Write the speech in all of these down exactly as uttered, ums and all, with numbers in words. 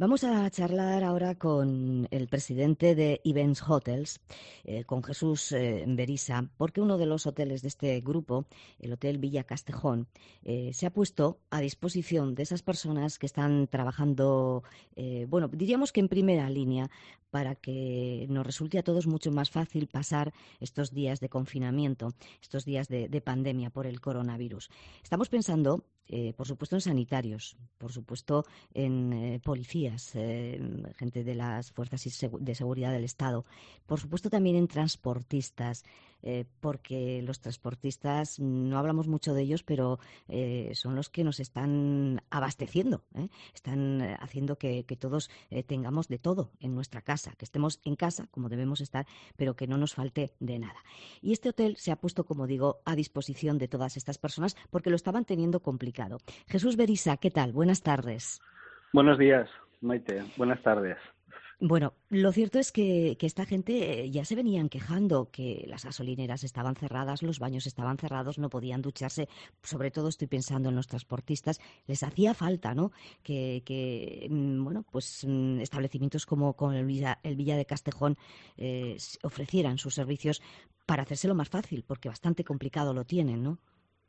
Vamos a charlar ahora con el presidente de Events Hotels, eh, con Jesús eh, Berisa, porque uno de los hoteles de este grupo, el Hotel Villa Castejón, eh, se ha puesto a disposición de esas personas que están trabajando, eh, bueno, diríamos que en primera línea, para que nos resulte a todos mucho más fácil pasar estos días de confinamiento, estos días de, de pandemia por el coronavirus. Estamos pensando, eh, por supuesto, en sanitarios, por supuesto, en eh, policías, eh, gente de las fuerzas de seguridad del Estado, por supuesto también en transportistas, eh, porque los transportistas, no hablamos mucho de ellos, pero eh, son los que nos están abasteciendo, ¿eh? Están eh, haciendo que, que todos eh, tengamos de todo en nuestra casa, que estemos en casa como debemos estar, pero que no nos falte de nada. Y este hotel se ha puesto, como digo, a disposición de todas estas personas porque lo estaban teniendo complicado. Jesús Berisa, ¿qué tal? Buenas tardes. Buenos días, Maite. Buenas tardes. Bueno, lo cierto es que, que esta gente eh, ya se venían quejando que las gasolineras estaban cerradas, los baños estaban cerrados, no podían ducharse. Sobre todo estoy pensando en los transportistas. Les hacía falta, ¿no? Que, que mm, bueno, pues mm, establecimientos como, como el, Villa, el Villa de Castejón eh, ofrecieran sus servicios para hacérselo más fácil, porque bastante complicado lo tienen, ¿no?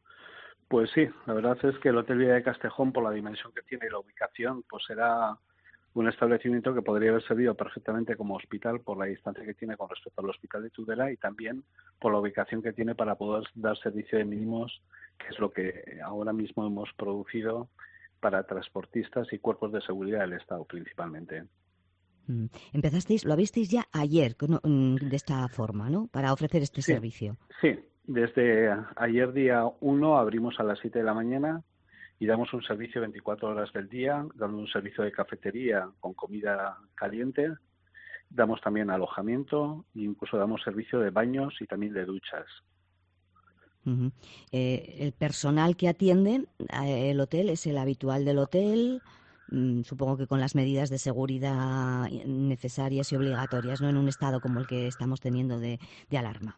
Pues sí, la verdad es que el Hotel Villa de Castejón, por la dimensión que tiene y la ubicación, pues era un establecimiento que podría haber servido perfectamente como hospital por la distancia que tiene con respecto al Hospital de Tudela y también por la ubicación que tiene para poder dar servicio de mínimos, que es lo que ahora mismo hemos producido para transportistas y cuerpos de seguridad del Estado principalmente. Mm. Empezasteis, lo abristeis ya ayer con- mm, de esta forma, ¿no? Para ofrecer este Sí, servicio. sí. Desde ayer día uno abrimos a las siete de la mañana y damos un servicio veinticuatro horas del día, dando un servicio de cafetería con comida caliente, damos también alojamiento e incluso damos servicio de baños y también de duchas. Ujú. Eh, el personal que atiende eh, el hotel es el habitual del hotel, mm, supongo que con las medidas de seguridad necesarias y obligatorias, no en un estado como el que estamos teniendo de, de alarma.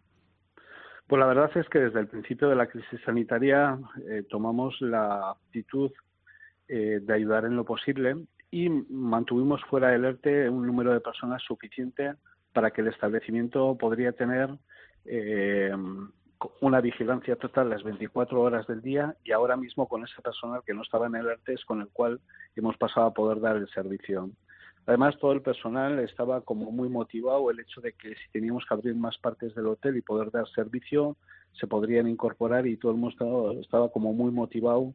Pues la verdad es que desde el principio de la crisis sanitaria eh, tomamos la actitud eh, de ayudar en lo posible y mantuvimos fuera del ERTE un número de personas suficiente para que el establecimiento podría tener eh, una vigilancia total las veinticuatro horas del día y ahora mismo con ese personal que no estaba en el ERTE es con el cual hemos pasado a poder dar el servicio. Además, todo el personal estaba como muy motivado el hecho de que si teníamos que abrir más partes del hotel y poder dar servicio, se podrían incorporar y todo el mundo estaba, estaba como muy motivado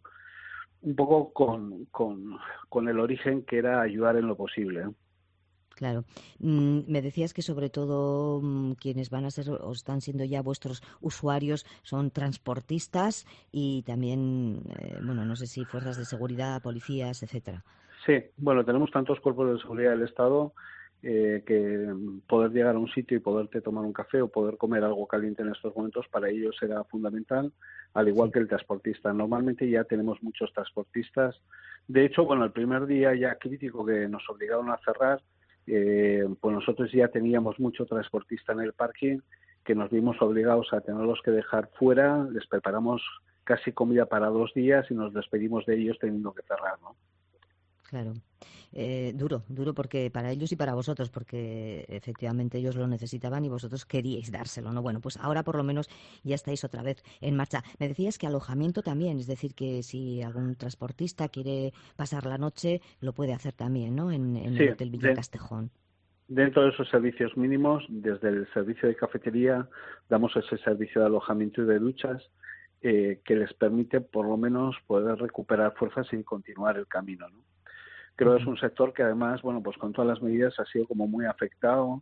un poco con, con, con el origen que era ayudar en lo posible. Claro. Mm, me decías que sobre todo mm, quienes van a ser o están siendo ya vuestros usuarios son transportistas y también, eh, bueno, no sé si fuerzas de seguridad, policías, etcétera. Sí, bueno, tenemos tantos cuerpos de seguridad del Estado eh, que poder llegar a un sitio y poderte tomar un café o poder comer algo caliente en estos momentos para ellos era fundamental, al igual Sí. que el transportista. Normalmente ya tenemos muchos transportistas. De hecho, bueno, el primer día ya crítico que nos obligaron a cerrar, eh, pues nosotros ya teníamos mucho transportista en el parking que nos vimos obligados a tenerlos que dejar fuera, les preparamos casi comida para dos días y nos despedimos de ellos teniendo que cerrar, ¿no? Claro. Eh, duro, duro porque para ellos y para vosotros, porque efectivamente ellos lo necesitaban y vosotros queríais dárselo, ¿no? Bueno, pues ahora por lo menos ya estáis otra vez en marcha. Me decías que alojamiento también, es decir, que si algún transportista quiere pasar la noche, lo puede hacer también, ¿no? En, en Sí, el Hotel Villa de, Castejón. dentro de esos servicios mínimos, desde el servicio de cafetería, damos ese servicio de alojamiento y de duchas eh, que les permite por lo menos poder recuperar fuerzas y continuar el camino, ¿no? Creo que es Ujú. un sector que además, bueno, pues con todas las medidas ha sido como muy afectado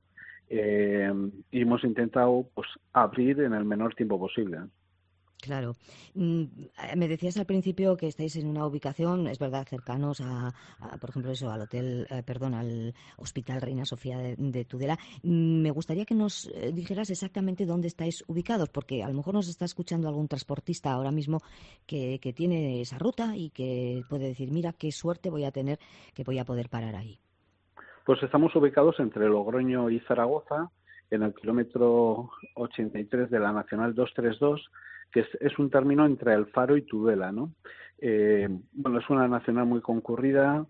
eh, y hemos intentado pues abrir en el menor tiempo posible. Claro. Mm, eh, Me decías al principio que estáis en una ubicación, es verdad, cercanos a, a, por ejemplo, eso, al hotel, eh, perdón, al Hospital Reina Sofía de, de Tudela. Mm, Me gustaría que nos eh, dijeras exactamente dónde estáis ubicados, porque a lo mejor nos está escuchando algún transportista ahora mismo que, que tiene esa ruta y que puede decir, mira, qué suerte voy a tener que voy a poder parar ahí. Pues estamos ubicados entre Logroño y Zaragoza, en el kilómetro ochenta y tres de la Nacional doscientos treinta y dos, que es, es un término entre El Faro y Tudela, ¿no? Eh, bueno, es una nacional muy concurrida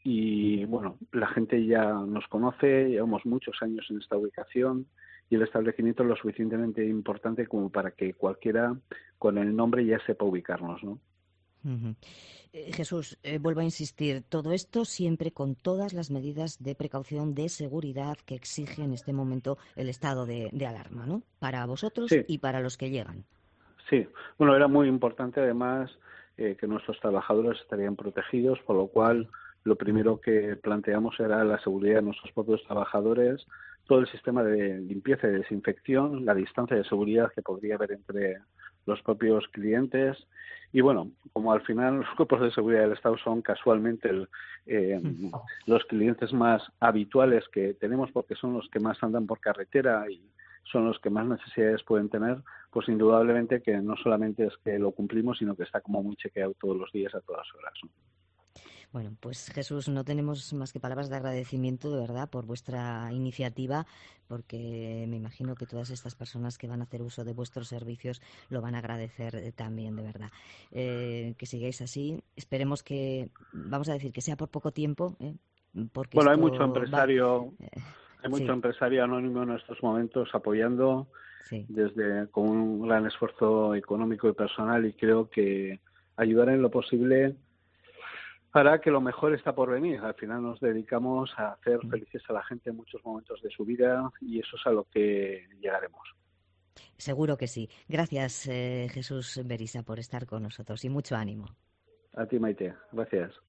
y bueno, la gente ya nos conoce, llevamos muchos años en esta ubicación y el establecimiento es lo suficientemente importante como para que cualquiera con el nombre ya sepa ubicarnos, ¿no? Uh-huh. Eh, Jesús, eh, vuelvo a insistir, todo esto siempre con todas las medidas de precaución, de seguridad que exige en este momento el estado de, de alarma, ¿no? Para vosotros Sí, y para los que llegan. sí. Bueno, era muy importante además eh, que nuestros trabajadores estarían protegidos, por lo cual Sí. lo primero que planteamos era la seguridad de nuestros propios trabajadores, todo el sistema de limpieza y desinfección, la distancia de seguridad que podría haber entre los propios clientes y bueno, como al final los cuerpos de seguridad del Estado son casualmente el, eh, los clientes más habituales que tenemos porque son los que más andan por carretera y son los que más necesidades pueden tener, pues indudablemente que no solamente es que lo cumplimos, sino que está como muy chequeado todos los días a todas horas, ¿no? Bueno, pues Jesús, no tenemos más que palabras de agradecimiento, de verdad, por vuestra iniciativa, porque me imagino que todas estas personas que van a hacer uso de vuestros servicios lo van a agradecer eh, también, de verdad. Eh, que sigáis así. Esperemos que, vamos a decir, que sea por poco tiempo, ¿eh? Porque Bueno, hay mucho esto va... empresario, eh, hay mucho sí, empresario anónimo en estos momentos apoyando sí. desde con un gran esfuerzo económico y personal y creo que ayudar en lo posible hará que lo mejor está por venir. Al final nos dedicamos a hacer felices a la gente en muchos momentos de su vida y eso es a lo que llegaremos. Seguro que sí. Gracias, eh, Jesús Berisa, por estar con nosotros y mucho ánimo. A ti, Maite. Gracias.